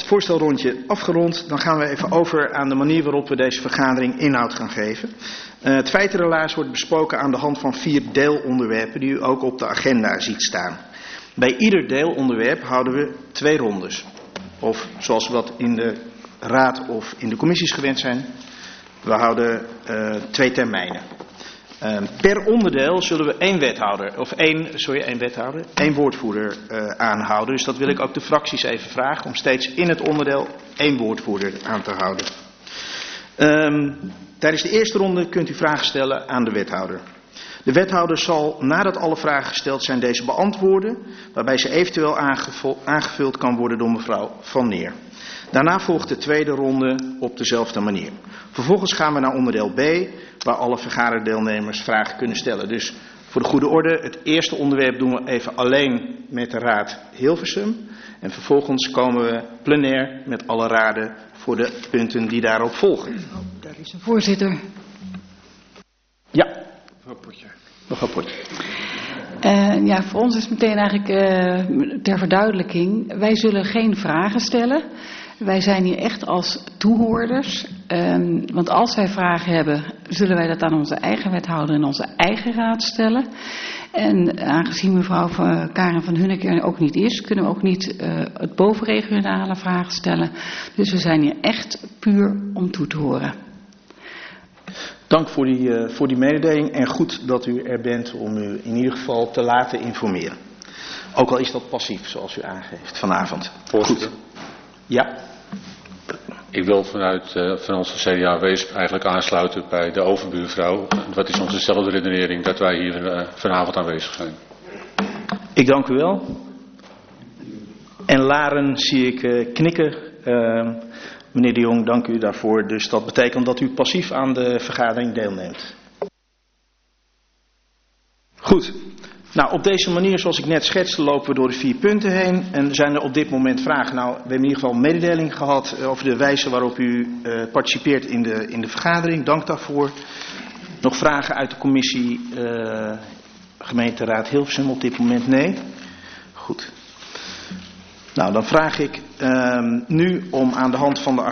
voorstelrondje afgerond. Dan gaan we even over aan de manier waarop we deze vergadering inhoud gaan geven. Het feitenrelaas wordt besproken aan de hand van 4 deelonderwerpen die u ook op de agenda ziet staan. Bij ieder deelonderwerp houden we 2 rondes. Of zoals we dat in de raad of in de commissies gewend zijn, we houden 2 termijnen. Per onderdeel zullen we 1 woordvoerder aanhouden. Dus dat wil ik ook de fracties even vragen om steeds in het onderdeel 1 woordvoerder aan te houden. Tijdens de eerste ronde kunt u vragen stellen aan de wethouder. De wethouder zal, nadat alle vragen gesteld zijn, deze beantwoorden, waarbij ze eventueel aangevuld kan worden door mevrouw Van Neer. Daarna volgt de tweede ronde op dezelfde manier. Vervolgens gaan we naar onderdeel B, waar alle vergaderdeelnemers vragen kunnen stellen. Dus voor de goede orde, het eerste onderwerp doen we even alleen met de raad Hilversum. En vervolgens komen we plenair met alle raden voor de punten die daarop volgen. Daar is een voorzitter. Ja. Mevrouw Potje. Ja, voor ons is meteen eigenlijk ter verduidelijking. Wij zullen geen vragen stellen. Wij zijn hier echt als toehoorders. Want als wij vragen hebben, zullen wij dat aan onze eigen wethouder en onze eigen raad stellen. En aangezien mevrouw Karen van Hunneker er ook niet is, kunnen we ook niet het bovenregionale vragen stellen. Dus we zijn hier echt puur om toe te horen. Dank voor die mededeling en goed dat u er bent om u in ieder geval te laten informeren. Ook al is dat passief, zoals u aangeeft vanavond. Voorzitter. Goed. Ja. Ik wil van onze CDA-wees eigenlijk aansluiten bij de overbuurvrouw. Wat is onzezelfde redenering dat wij hier vanavond aanwezig zijn. Ik dank u wel. En Laren zie ik knikken. Meneer de Jong, dank u daarvoor. Dus dat betekent dat u passief aan de vergadering deelneemt. Goed. Nou, op deze manier, zoals ik net schetste, lopen we door de 4 punten heen. En zijn er op dit moment vragen? Nou, we hebben in ieder geval een mededeling gehad over de wijze waarop u participeert in de vergadering. Dank daarvoor. Nog vragen uit de commissie gemeenteraad Hilversum op dit moment? Nee? Goed. Nou, dan vraag ik nu om aan de hand van de